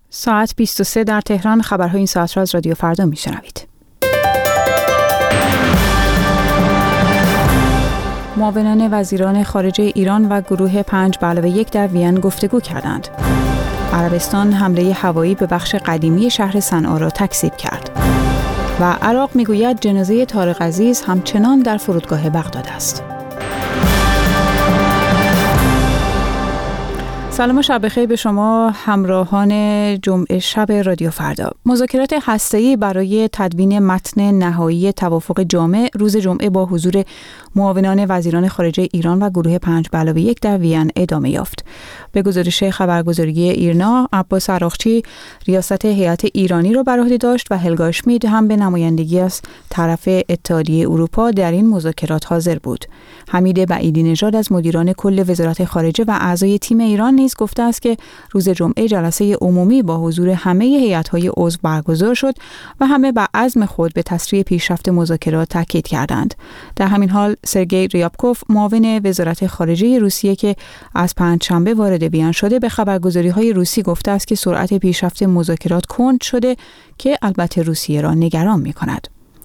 ساعت 23 در تهران. خبرهای این ساعت را از رادیو فردا میشنوید. معاونان وزیران خارجه ایران و گروه 5+1 در وین گفتگو کردند. عربستان حمله هوایی به بخش قدیمی شهر صنعا را تکذیب کرد. و عراق میگوید جنازه طارق عزیز همچنان در فرودگاه بغداد است. سلام و شب بخیر به شما همراهان جمعه شب رادیو فردا. مذاکرات هسته‌ای برای تدوین متن نهایی توافق جامع روز جمعه با حضور معاونان وزیران خارجه ایران و گروه 5+1 در وین ادامه یافت. به گزارش خبرگزاری ایرنا، عباس عراقچی ریاست هیئت ایرانی را بر عهده داشت و هلگا اشمیت هم به نمایندگی از طرف اتحادیه اروپا در این مذاکرات حاضر بود. حمید بعیدی نژاد از مدیران کل وزارت خارجه و اعضای تیم ایران نیز گفته است که روز جمعه جلسه عمومی با حضور همه هیئت‌های عضو برگزار شد و همه بر عزم خود به تسریع پیشرفت مذاکرات تاکید کردند. در همین حال سرگئی ریابکوف معاون وزارت خارجه روسیه که از پنجشنبه وارد وین شده به خبرگزاری‌های روسی گفته است که سرعت پیشرفت مذاکرات کند شده که البته روسیه را نگران می‌کند.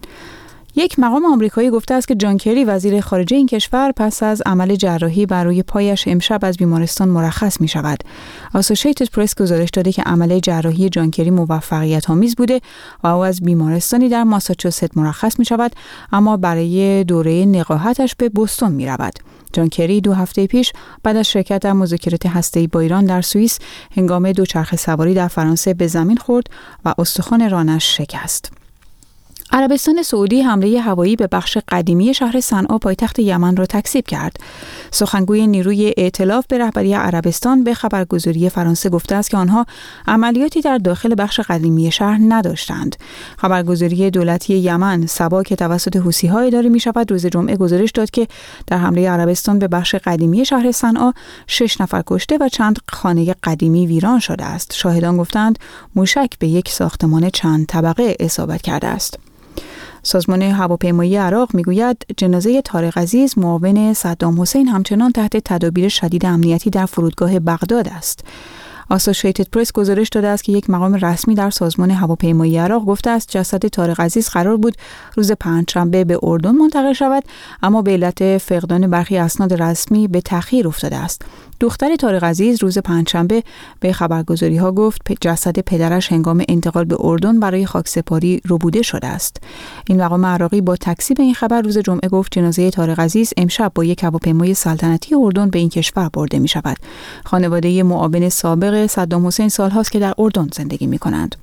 یک مقام آمریکایی گفته است که جان کری وزیر خارجه این کشور پس از عمل جراحی بر روی پایش امشب از بیمارستان مرخص می شود. اسوسییتد پرس گزارش داده که عمل جراحی جان کری موفقیت آمیز بوده و او از بیمارستانی در ماساچوست مرخص می شود، اما برای دوره نقاهتش به بوستون می رود. جان کری 2 هفته پیش بعد از شرکت در مذاکرات هسته‌ای با ایران در سوئیس هنگام دوچرخه سواری در فرانسه به زمین خورد و استخوان رانش شکست. عربستان سعودی حمله هوایی به بخش قدیمی شهر صنعا پایتخت یمن را تکذیب کرد. سخنگوی نیروی ائتلاف به رهبری عربستان به خبرگزاری فرانسه گفته است که آنها عملیاتی در داخل بخش قدیمی شهر نداشتند. خبرگزاری دولتی یمن سبا که توسط حوثی‌ها اداره می‌شود روز جمعه گزارش داد که در حمله عربستان به بخش قدیمی شهر صنعا 6 نفر کشته و چند خانه قدیمی ویران شده است. شاهدان گفتند موشک به یک ساختمان چند طبقه اصابت کرده است. سازمان هواپیمایی عراق میگوید جنازه طارق عزیز معاون صدام حسین همچنان تحت تدابیر شدید امنیتی در فرودگاه بغداد است. اسوسییتد پرس گزارش داده است که یک مقام رسمی در سازمان هواپیمایی عراق گفته است جسد طارق عزیز قرار بود روز پنجشنبه به اردن منتقل شود، اما به علت فقدان برخی اسناد رسمی به تأخیر افتاده است. دختر طارق عزیز روز پنجشنبه به خبرگزاری‌ها گفت جسد پدرش هنگام انتقال به اردن برای خاکسپاری ربوده شده است. این مقام عراقی با تکذیب این خبر روز جمعه گفت جنازه طارق عزیز امشب با یک هواپیمای سلطنتی اردن به این کشور برده می شود. خانواده معاون سابق صدام حسین سالهاست که در اردن زندگی می کنند.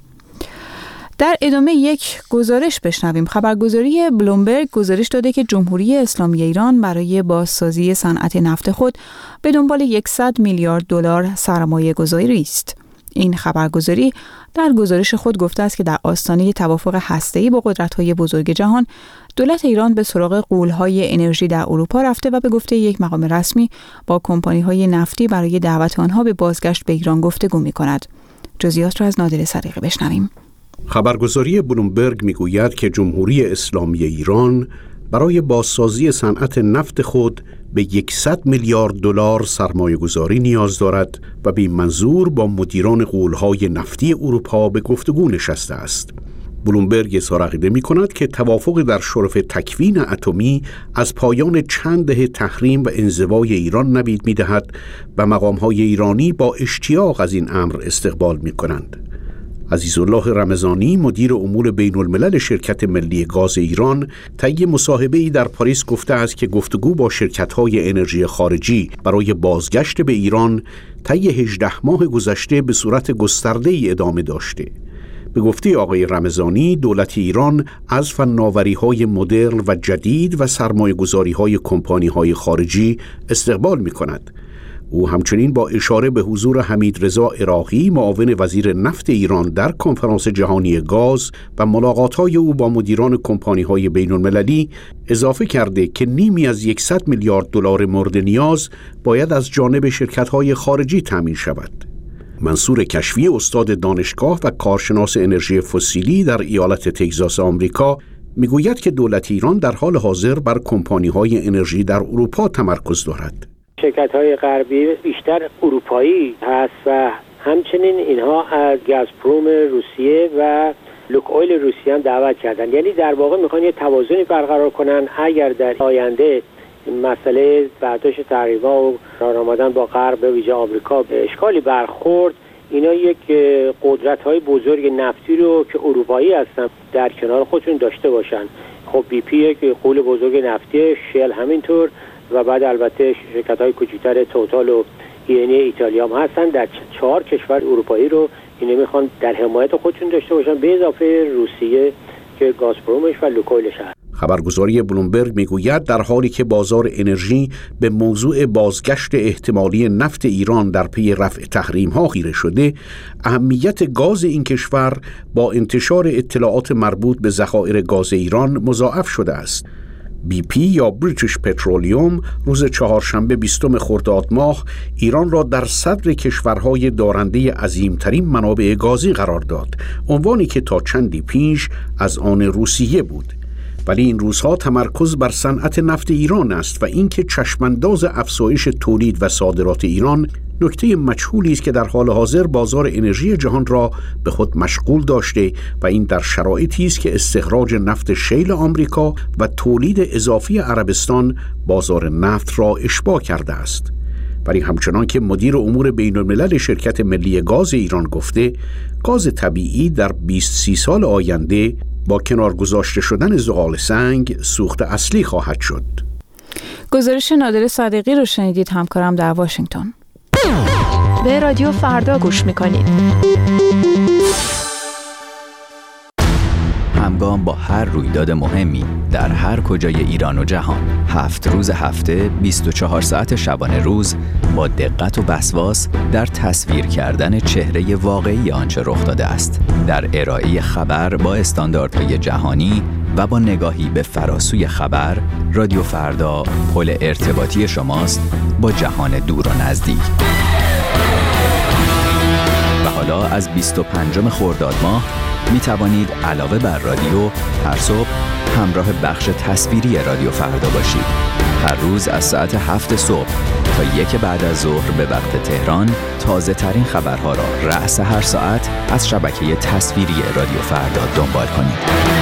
در ادامه یک گزارش بشنویم. خبرگزاری بلومبرگ گزارش داده که جمهوری اسلامی ایران برای بازسازی صنعت نفت خود به دنبال 100 میلیارد دلار سرمایه گذاری است. این خبرگزاری در گزارش خود گفته است که در آستانه توافق هسته‌ای با قدرت‌های بزرگ جهان دولت ایران به سراغ غول‌های انرژی در اروپا رفته و به گفته یک مقام رسمی با کمپانی‌های نفتی برای دعوت آنها به بازگشت به ایران گفتگو می‌کند. جزئیات را از نادر صدیقی بشنویم. خبرگزاری بلومبرگ میگوید که جمهوری اسلامی ایران برای بازسازی صنعت نفت خود به 100 میلیارد دلار سرمایه‌گذاری نیاز دارد و به منظور با مدیران غول‌های نفتی اروپا به گفتگو نشسته است. بلومبرگ اظهار عقیده می‌کند که توافق در شرف تکوین اتمی از پایان چند دهه تحریم و انزوای ایران نوید می‌دهد و مقام‌های ایرانی با اشتیاق از این امر استقبال می‌کنند. عزیزالله رمضانی مدیر امور بین الملل شرکت ملی گاز ایران طی مصاحبه‌ای در پاریس گفته است که گفتگو با شرکت‌های انرژی خارجی برای بازگشت به ایران طی 18 ماه گذشته به صورت گسترده‌ای ادامه داشته. به گفته آقای رمضانی دولت ایران از فناوری‌های مدرن و جدید و سرمایه‌گذاری‌های کمپانی‌های خارجی استقبال می‌کند. او همچنین با اشاره به حضور حمیدرضا عراقی معاون وزیر نفت ایران در کنفرانس جهانی گاز و ملاقات‌های او با مدیران کمپانی‌های بین‌المللی اضافه کرده که نیمی از 100 میلیارد دلار مورد نیاز باید از جانب شرکت‌های خارجی تامین شود. منصور کشفی استاد دانشگاه و کارشناس انرژی فسیلی در ایالت تگزاس آمریکا میگوید که دولت ایران در حال حاضر بر کمپانی‌های انرژی در اروپا تمرکز دارد. شرکت‌های غربی بیشتر اروپایی هست و همچنین اینها از گازپروم روسیه و لوکویل روسیه هم دعوت کردن. یعنی در واقع میخوان یه توازنی برقرار کنن. اگر در آینده مسئله برداشت تحریم‌ها و راه آمدن با غرب به ویژه آمریکا به اشکالی برخورد، اینا یک قدرت‌های بزرگ نفتی رو که اروپایی هستن در کنار خودشون داشته باشن. خب بی پی یک غول بزرگ نفتی، شل همینطور، و بعد البته شرکت‌های کوچکتر توتال و ای ایتالیا هم هستن. در 4 کشور اروپایی رو اینا میخوان در حمایت خودشون داشته باشن، به اضافه روسیه که گازپرومش و لوکویلش هست. خبرگزاری بلومبرگ میگوید در حالی که بازار انرژی به موضوع بازگشت احتمالی نفت ایران در پی رفع تحریم‌ها خیره شده، اهمیت گاز این کشور با انتشار اطلاعات مربوط به ذخایر گاز ایران مضاعف شده است. بی پی یا بریتیش پترولیوم روز چهارشنبه 20 خرداد ماه ایران را در صدر کشورهای دارنده عظیمترین منابع گازی قرار داد، عنوانی که تا چندی پیش از آن روسیه بود. ولی این روزها تمرکز بر صنعت نفت ایران است و اینکه چشمانداز افزایش تولید و صادرات ایران نکته مجهولی است که در حال حاضر بازار انرژی جهان را به خود مشغول داشته و این در شرایطی است که استخراج نفت شیل آمریکا و تولید اضافی عربستان بازار نفت را اشباع کرده است. ولی همچنان که مدیر امور بین‌الملل شرکت ملی گاز ایران گفته، گاز طبیعی در 20-30 سال آینده با کنار گذاشته شدن زغال سنگ سوخت اصلی خواهد شد. گزارش نادر صادقی رو شنیدید، همکارم در واشنگتن. به رادیو فردا گوش میکنید. همگام با هر رویداد مهمی در هر کجای ایران و جهان، 7 روز هفته 24 ساعت شبانه روز با دقت و وسواس در تصویر کردن چهره واقعی آنچه رخ داده است، در ارائه خبر با استانداردهای جهانی و با نگاهی به فراسوی خبر. رادیو فردا پل ارتباطی شماست با جهان دور و نزدیک. و حالا از 25 خرداد ماه می توانید علاوه بر رادیو هر صبح همراه بخش تصویری رادیو فردا باشید. هر روز از ساعت 7 صبح تا 1 بعد از ظهر به وقت تهران تازه ترین خبرها را رأس هر ساعت از شبکه تصویری رادیو فردا دنبال کنید.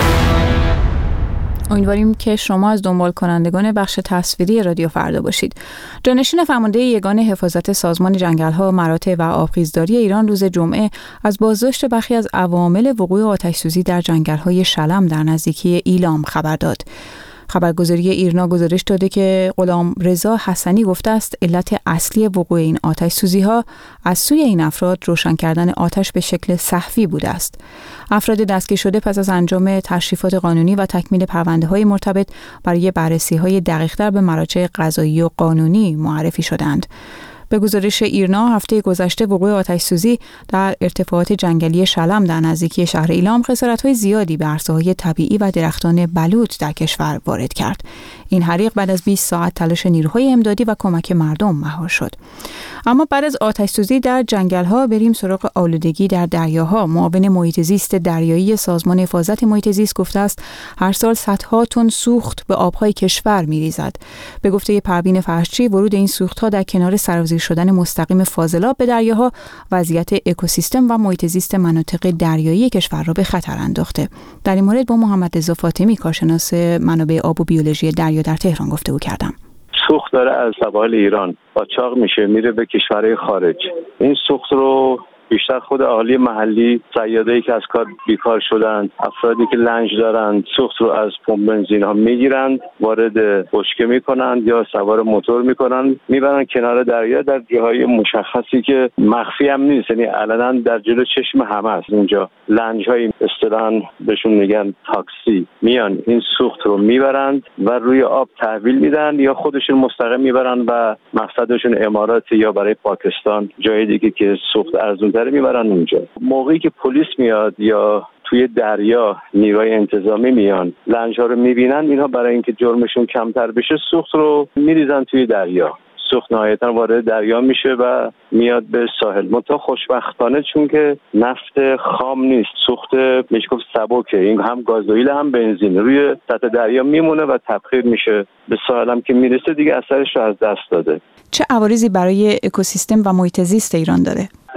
امیدواریم که شما از دنبال کنندگان بخش تصویری رادیو فردا باشید. جانشین فرمانده یگان حفاظت سازمان جنگل‌ها، مراتع و آبخیزداری ایران روز جمعه از بازداشت برخی از عوامل وقوع آتش‌سوزی در جنگل‌های شلم در نزدیکی ایلام خبر داد. خبرگزاری ایرنا گزارش داده که غلامرضا حسنی گفته است علت اصلی وقوع این آتش‌سوزی‌ها از سوی این افراد روشن کردن آتش به شکل سه‌وی بوده است. افراد دستگیر شده پس از انجام تشریفات قانونی و تکمیل پرونده‌های مرتبط برای بررسی‌های دقیق‌تر به مراجع قضایی و قانونی معرفی شدند. به گزارش ایرنا هفته گذشته وقوع آتش‌سوزی در ارتفاعات جنگلی شلم در نزدیکی شهر ایلام خسارت‌های زیادی به عرصه‌های طبیعی و درختان بلوط در کشور وارد کرد. این حریق بعد از 20 ساعت تلاش نیروهای امدادی و کمک مردم مهار شد. اما بعد از آتش‌سوزی در جنگل‌ها بریم سراغ آلودگی در دریاها. معاون محیط زیست دریایی سازمان حفاظت محیط زیست گفته است هر سال صدها تن سوخت به آب‌های کشور می‌ریزد. به گفته پروین فرشچی ورود این سوخت‌ها در کنار سرازیر شدن مستقیم فاضلاب به دریاها وضعیت اکوسیستم و محیط زیست مناطق دریایی کشور را به خطر انداخته. در این مورد با محمد رضا فاطمی کارشناس منابع آب و بیولوژی دریا در تهران گفتگو کردم. سوخت داره از سواحل ایران قاچاق میشه میره به کشورهای خارج. این سوخت رو بیشتر خود اهالی محلی، صیادایی که از کار بیکار شدن، افرادی که لنج دارن، سوخت رو از پمپ بنزین ها میگیرند، وارد بشکه میکنند یا سوار موتور میکنن، میبرن کنار دریا در جاهای مشخصی که مخفی هم نیست، یعنی علنا در جلو چشم همه است. اونجا لنج های اصطلاحاً بهشون میگن تاکسی، میان این سوخت رو میبرند و روی آب تحویل میدن یا خودشون مستقیم میبرن و مقصدشون امارات یا برای پاکستان جای دیگه که سوخت ارزون میبرن اونجا. موقعی که پلیس میاد یا توی دریا نیروی انتظامی میان لنج‌ها رو میبینن، اینها برای اینکه جرمشون کمتر بشه سوخت رو میریزن توی دریا. سوخت نهایتا وارد دریا میشه و میاد به ساحل. منتها خوشبختانه چون که نفت خام نیست، سوخت میشه گفت سبکه، این هم گازوئیل هم بنزین روی سطح دریا میمونه و تبخیر میشه به ساحل، هم که میرسه دیگه اثرش رو از دست داده. چه عوارضی برای اکوسیستم و محیط زیست ایران داره؟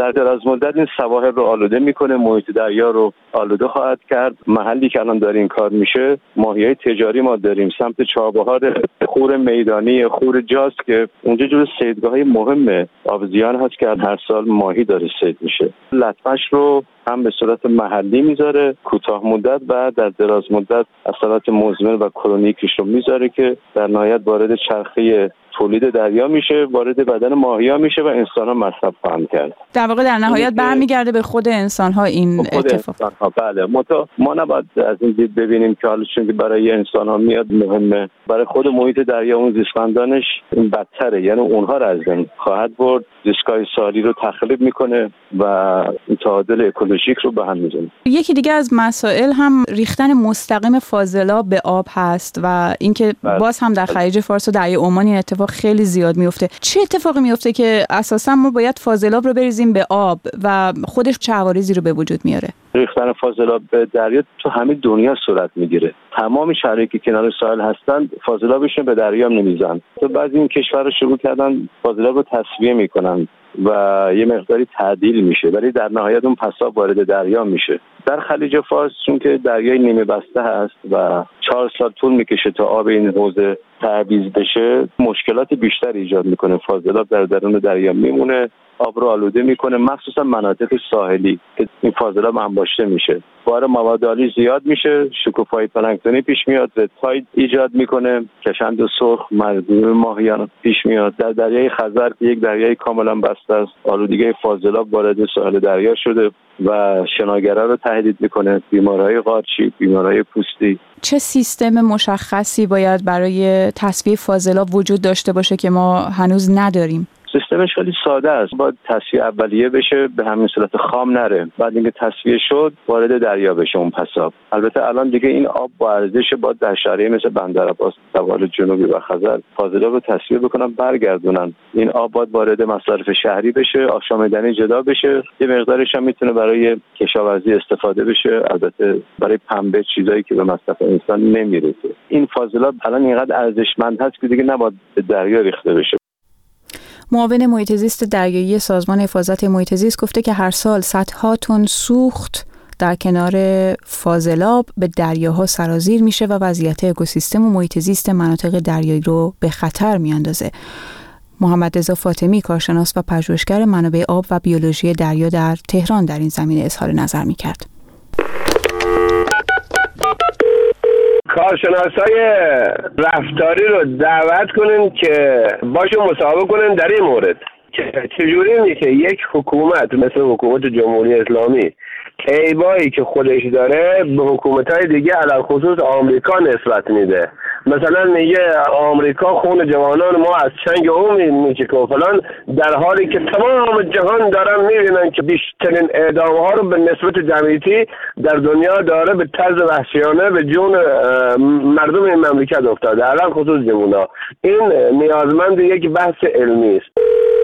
در دراز مدت این سواحل رو آلوده میکنه، محیط دریا رو آلوده خواهد کرد. محلی که الان داره این کار میشه، ماهیای تجاری ما داریم سمت چابهار خور میدانی، خور جاز که اونجا جزو صیدگاه‌های مهم آبزیان هست که هر سال ماهی داره صید میشه. لطمش رو هم به صورت محلی میذاره کوتاه مدت و در دراز مدت اثرات مزمن و کرونیکش رو میذاره که در نهایت وارد چرخه تولید دریا میشه، وارد بدن ماهی‌ها میشه و انسان‌ها مصرف خواهند کرد. در واقع در نهایت برمیگرده به خود انسان‌ها این اتفاق. بله، ما نباید از این دید ببینیم که حالا چون که برای انسان‌ها میاد مهمه، برای خود محیط دریا اون زیستمندانش این بدتره، یعنی اونها را از بین خواهد برد، ریسک‌های سالی رو تخریب میکنه و تعادل اکولوژیک رو به هم میزنه. یکی دیگه از مسائل هم ریختن مستقیم فاضلاب به آب هست و اینکه باز هم در خلیج فارس و دریای عمان این اتفاق خیلی زیاد میفته. چه اتفاقی میفته که اساسا ما باید فاضلاب رو بریزیم به آب و خودش چه عوارضی رو به وجود میاره؟ ریختن فاضلاب به دریا تو همه دنیا صورت میگیره. تمام شهرهایی که کنار ساحل هستن فاضلابشون به دریا نمیزنن. تو بعضی این کشورها شروع کردن فاضلاب رو تصفیه میکنن و یه مقداری تعدیل میشه، ولی در نهایت اون پساب وارد دریا میشه. در خلیج فارس چون که دریای نیمه بسته هست و 4 سال طول میکشه تا آب این حوضه تعویض بشه، مشکلات بیشتر ایجاد میکنه. فاضلاب در درون دریا میمونه، آب رو آلوده میکنه، مخصوصا مناطق ساحلی که این فاضلاب انباشته میشه. بار مواد آلی زیاد میشه، شکوفایی پلانکتونی پیش میاد، رتاید ایجاد میکنه، کشند سرخ، مردم ماهیان پیش میاد. در دریای خزر که یک دریای کاملا بسته است، آلودگی فاضلاب وارد ساحل دریا شده و شناگرا رو تهدید میکنه، بیماری‌های قارچی، بیماری‌های پوستی. چه سیستم مشخصی باید برای تصفیه فاضلاب وجود داشته باشه که ما هنوز نداریم؟ سیستمش خیلی ساده است. باید تصفیه اولیه بشه، به همین صورت خام نره. بعد اینکه تصفیه شد وارد دریا بشه اون پساب. البته الان دیگه این آب با ارزش باید در شهرهای مثل بندرعباس، سواحل جنوبی و خزر فاضلاب رو تصفیه بکنن، برگردونن. این آب باید وارد مصارف شهری بشه، آشامیدنی جدا بشه. یه مقدارش هم میتونه برای کشاورزی استفاده بشه، البته برای پنبه، چیزایی که به مصرف انسان نمیرسه. این فاضلاب الان اینقدر ارزشمند هست که دیگه نباید به دریا ریخته بشه. معاون محیط زیست دریایی سازمان حفاظت محیط زیست گفته که هر سال صدها تن سوخت در کنار فاضلاب به دریاها سرازیر میشه و وضعیت اکوسیستم و محیط زیست مناطق دریایی رو به خطر میاندازه. محمد رضا فاطمی، کارشناس و پژوهشگر منابع آب و بیولوژی دریا در تهران، در این زمینه اظهار نظر میکرد. کارشناسای رفتاری رو دعوت کنین که باشون مصاحبه کنین در این مورد که چجوری میشه یک حکومت مثل حکومت جمهوری اسلامی عیبایی که خودش داره به حکومت‌های دیگه علل خصوص آمریکا نسبت میده. مثلا میگه آمریکا خون جوانان ما از چنگ اون میچکه و فلان، در حالی که تمام جهان دارن میبینن که بیشترین اعدام ها رو به نسبت جمعیتی در دنیا داره به طرز وحشیانه به جون مردم این مملکت افتاده، علل خصوص جوونا. این نیازمند یک بحث علمی است.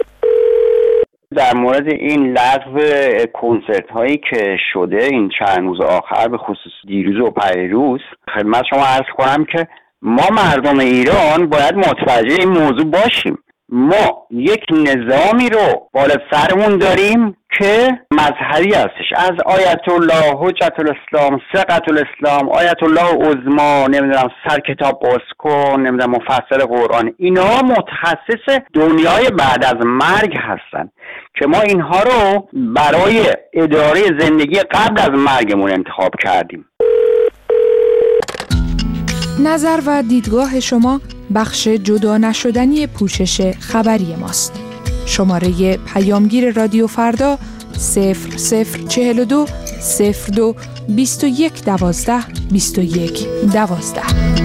در مورد این لغو کنسرت هایی که شده این چند روز آخر، به خصوص دیروز و پریروز، خدمت شما عرض کنم که ما مردم ایران باید متوجه این موضوع باشیم. ما یک نظامی رو بالا سرمون داریم که مذهبی هستش، از آیت الله حجت الاسلام، ثقة الاسلام، آیت الله عظما، نمیدونم سر کتاب باز کن، نمیدونم مفسر قرآن، اینا متخصص دنیای بعد از مرگ هستن که ما اینها رو برای اداره زندگی قبل از مرگمون انتخاب کردیم. نظر و دیدگاه شما بخش جدا نشدنی پوشش خبری ماست. شماره پیامگیر رادیو فردا 0042 02 21 12 21 12.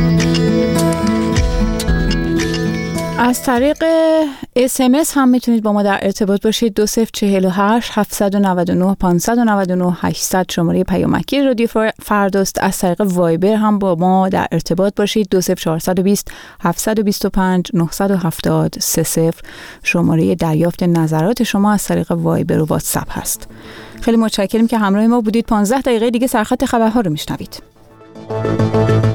از طریق SMS هم میتونید با ما در ارتباط باشید. 2048 799 599 800 شماره پیامکی رادیو فرداست. از طریق وایبر هم با ما در ارتباط باشید. 20420 725 970 30 شماره دریافت نظرات شما از طریق وایبر و واتساپ هست. خیلی متشکرم که همراه ما بودید. 15 دقیقه دیگه سرخط خبرها رو میشنوید.